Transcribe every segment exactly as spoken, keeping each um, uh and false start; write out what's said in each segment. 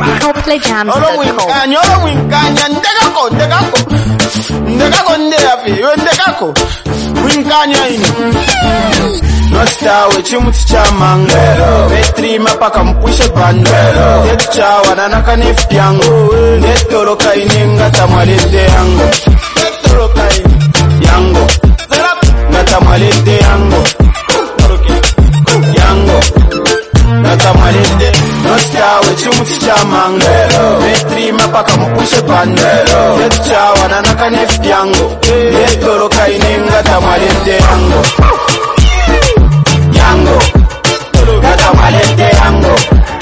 Coldplay Jams dot com. Winkanya, olo winkanya, ndegako, ndegako, ndegako ndeafi, we ndegako, winkanya ini. Nostawe chimuti cha mangero, Vestrima paka mpwishe bandero, Netu chawa nanaka nifti yangu, Netoroka ininga tamalete yangu, Netoroka ini, yangu, Natamalete yangu, yangu, Natamalete. Nostawe chimuti cha mangero, Vestrima paka mpwishe bandero, Netu chawa nanaka nifti yangu, Netoroka ininga tamalete yangu, yango, gata malete yango,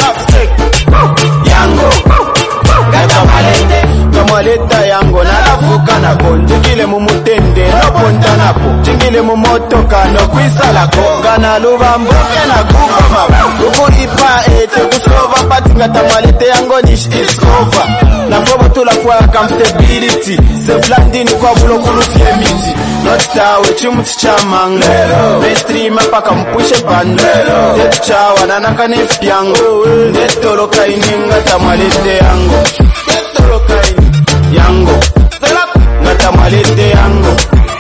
yango, gata malete, kamaleta yango, nalafuka nako, njingile mumutende, no ponta napo, njingile mumotoka, no kwisalako, gana lubambuke na gubama, ukuripa ete, kusova pati, gata malete yango, nish is over, na fobo tula kwa comfortability, se flandini kwa bulo kulufie miti, nostawe chimuti cha mangero, Vestrima paka mpwishe bandero, Netu chawa nanaka nifti yangu, Netoroka ininga tamalete yangu, Netoroka ini, yangu, Natamalete yangu,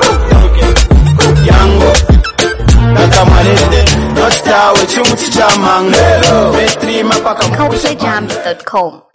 yangu, Natamalete. Nostawe chimuti cha mangero, Vestrima paka mpwishe Coldplay Jams dot com.